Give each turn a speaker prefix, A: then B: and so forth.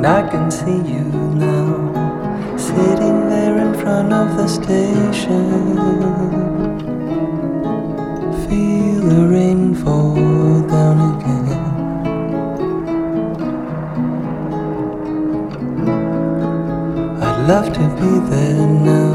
A: I can see you now, sitting there in front of the station. Feel the rain fall down again. I'd love to be there now,